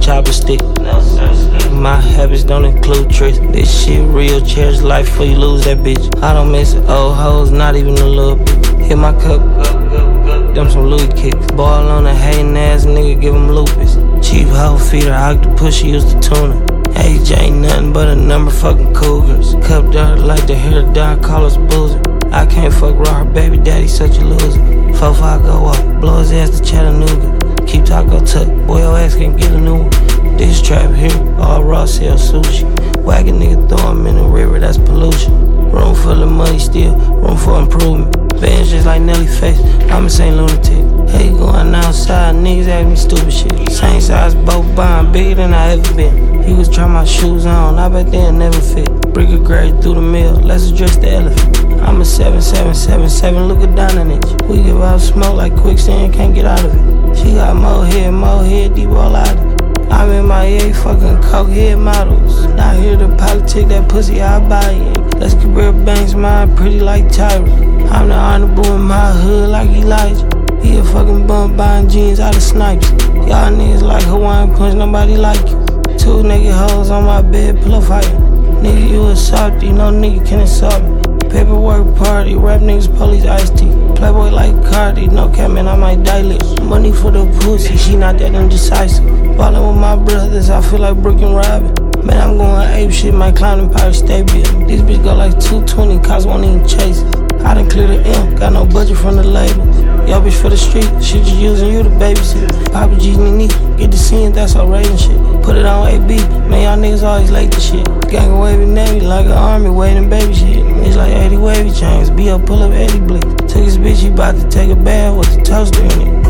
chopper stick. My habits don't include tricks. This shit real, cherish life before you lose that bitch. I don't miss old hoes, not even a little bit. Hit my cup, them some Louis kicks. Ball on a hating ass nigga, give him lupus. Chief hoe feeder, octopus, she used to tuna. Age ain't nothing but a number fucking cougars. Cup dirt like the hair down, call us boozer. I can't fuck raw, her baby daddy such a loser. 4-5 go up, blow his ass to Chattanooga. Keep taco tuck, boy your ass can't get a new one. This trap here, all raw sell sushi. Whack a nigga, throw him in the river, that's pollution. Room full of money still, room for improvement. Bands just like Nelly face, I'm a St. Lunatic. Hey, going outside, niggas ask me stupid shit. Same size boat bond, bigger than I ever been. He was trying my shoes on, I bet they'll never fit. Brick a grade through the mill, let's address the elephant. I'm a 7-7-7-7, look at down in it. We give out smoke like quicksand, can't get out of it. She got more head, deep all out of it. I'm in my A fucking coke head models. Not here to politic that pussy, I'll buy it. Let's get real banks, mine pretty like Tyra. I'm the honorable in my hood like Elijah. He a fucking bum buying jeans out of snipes. Y'all niggas like Hawaiian punch, nobody like you. 2 naked hoes on my bed, pillow fighting. Nigga, you a softy, no nigga can insult me. Paperwork party, rap niggas, police, iced tea. Playboy like Cardi, no cap, man, I might dilate. Money for the pussy, she not that indecisive. Ballin' with my brothers, I feel like Brooke and Robin. Man, I'm going ape shit, might climb the Empire State Building. This bitch go like 220, cops won't even chase it. I done clear the M, got no budget from the label. Yo, bitch for the street, she just using you to babysit. Papa G, Nene, get the scene, that's all rating shit. Put it on AB, man, y'all niggas always late to shit. Gang of wavy Navy, like an army, waiting baby shit. It's like 80 wavy chains, B.O. pull up 80 blicks. Took his bitch, he bout to take a bath with the toaster in it.